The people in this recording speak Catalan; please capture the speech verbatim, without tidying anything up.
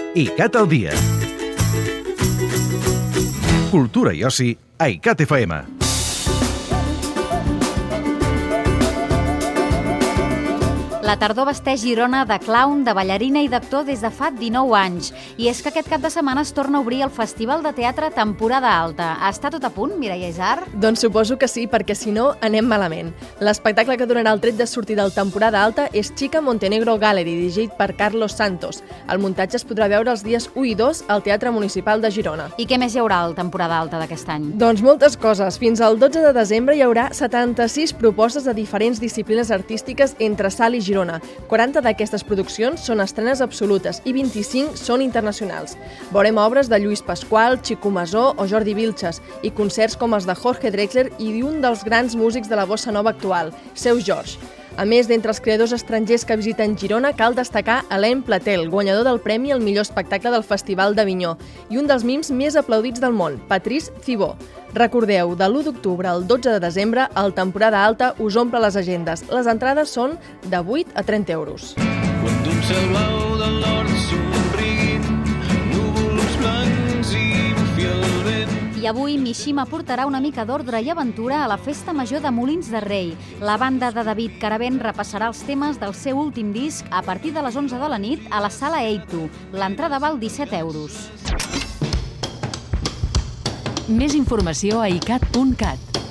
ICAT al dia. Cultura i oci a ICAT F M. La tardor vesteix Girona de clown, de ballarina i d'actor des de fa dinou anys. I és que aquest cap de setmana es torna a obrir el Festival de Teatre Temporada Alta. Està tot a punt, Mireia Isar? Doncs suposo que sí, perquè si no, anem malament. L'espectacle que donarà el tret de sortida del Temporada Alta és Chica Montenegro Gallery, dirigit per Carlos Santos. El muntatge es podrà veure els dies u i dos al Teatre Municipal de Girona. I què més hi haurà al Temporada Alta d'aquest any? Doncs moltes coses. Fins al dotze de desembre hi haurà setanta-sis propostes de diferents disciplines artístiques entre Sal i Girona. quaranta d'aquestes produccions són estrenes absolutes i vint-i-cinc són internacionals. Veurem obres de Lluís Pasqual, Chico Masó o Jordi Vilches i concerts com els de Jorge Drexler i un dels grans músics de la bossa nova actual, Seu George. A més, d'entre els creadors estrangers que visiten Girona, cal destacar Alain Platel, guanyador del premi al millor espectacle del Festival d'Avinyó, i un dels mims més aplaudits del món, Patrice Thibot. Recordeu, de l'u d'octubre al dotze de desembre, el Temporada Alta us omple les agendes. Les entrades són de vuit a trenta euros. Quan d'un cel blau del nord somriguin, núvols blancs i bufi el vent. I avui Mishima portarà una mica d'ordre i aventura a la Festa Major de Molins de Rei. La banda de David Caravent repassarà els temes del seu últim disc a partir de les onze de la nit a la sala Eitu. L'entrada val disset euros. Més informació a icat punt cat.